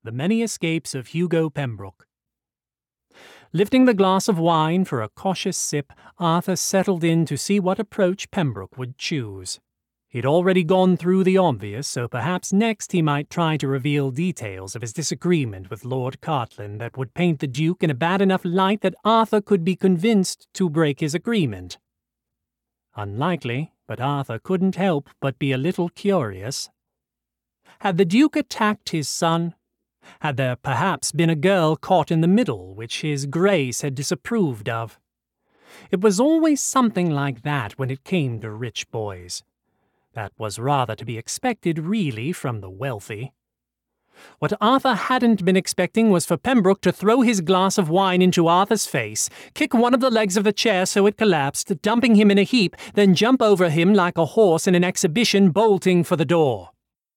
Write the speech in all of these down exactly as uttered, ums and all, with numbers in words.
The Many Escapes of Hugo Pembroke. Lifting the glass of wine for a cautious sip, Arthur settled in to see what approach Pembroke would choose. He'd already gone through the obvious, so perhaps next he might try to reveal details of his disagreement with Lord Cartlin that would paint the Duke in a bad enough light that Arthur could be convinced to break his agreement. Unlikely, but Arthur couldn't help but be a little curious. Had the Duke attacked his son? Had there perhaps been a girl caught in the middle, which his Grace had disapproved of? It was always something like that when it came to rich boys. That was rather to be expected, really, from the wealthy. What Arthur hadn't been expecting was for Pembroke to throw his glass of wine into Arthur's face, kick one of the legs of the chair so it collapsed, dumping him in a heap, then jump over him like a horse in an exhibition bolting for the door.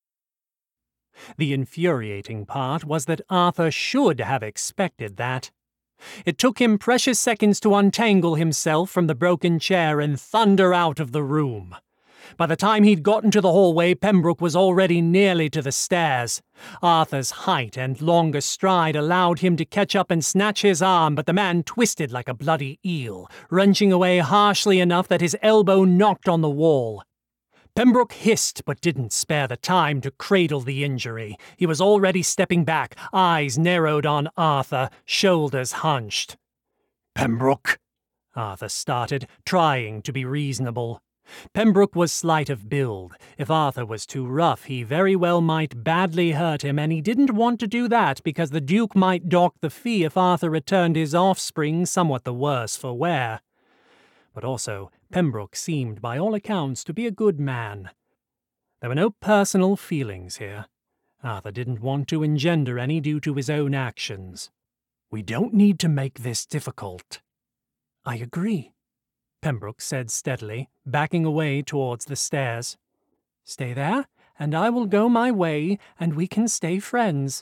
The infuriating part was that Arthur should have expected that. It took him precious seconds to untangle himself from the broken chair and thunder out of the room. By the time he'd gotten to the hallway, Pembroke was already nearly to the stairs. Arthur's height and longer stride allowed him to catch up and snatch his arm, but the man twisted like a bloody eel, wrenching away harshly enough that his elbow knocked on the wall. Pembroke hissed, but didn't spare the time to cradle the injury. He was already stepping back, eyes narrowed on Arthur, shoulders hunched. "Pembroke," Arthur started, trying to be reasonable. Pembroke was slight of build. If Arthur was too rough, he very well might badly hurt him, and he didn't want to do that because the Duke might dock the fee if Arthur returned his offspring somewhat the worse for wear. But also, Pembroke seemed by all accounts to be a good man. There were no personal feelings here. Arthur didn't want to engender any due to his own actions. "We don't need to make this difficult." "I agree," Pembroke said steadily, backing away towards the stairs. "Stay there, and I will go my way, and we can stay friends."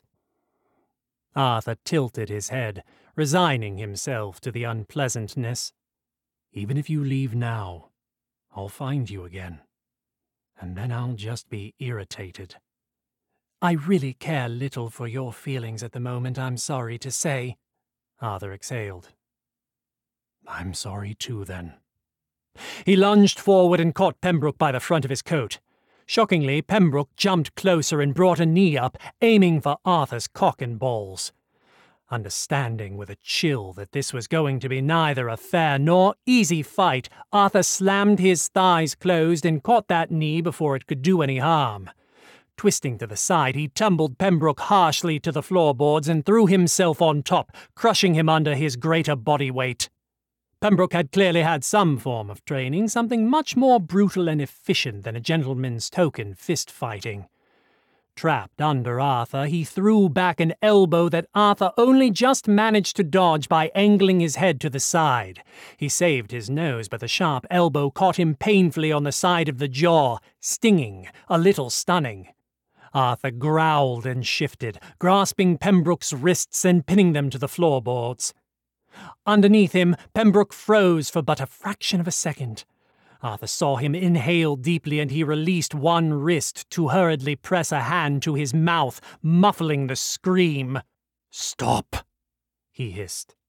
Arthur tilted his head, resigning himself to the unpleasantness. "Even if you leave now, I'll find you again, and then I'll just be irritated." "I really care little for your feelings at the moment, I'm sorry to say," Arthur exhaled. "I'm sorry too, then." He lunged forward and caught Pembroke by the front of his coat. Shockingly, Pembroke jumped closer and brought a knee up, aiming for Arthur's cock and balls. Understanding with a chill that this was going to be neither a fair nor easy fight, Arthur slammed his thighs closed and caught that knee before it could do any harm. Twisting to the side, he tumbled Pembroke harshly to the floorboards and threw himself on top, crushing him under his greater body weight. Pembroke had clearly had some form of training, something much more brutal and efficient than a gentleman's token fist-fighting. Trapped under Arthur, he threw back an elbow that Arthur only just managed to dodge by angling his head to the side. He saved his nose, but the sharp elbow caught him painfully on the side of the jaw, stinging, a little stunning. Arthur growled and shifted, grasping Pembroke's wrists and pinning them to the floorboards. Underneath him, Pembroke froze for but a fraction of a second. Arthur saw him inhale deeply, and he released one wrist to hurriedly press a hand to his mouth, muffling the scream. "Stop," he hissed.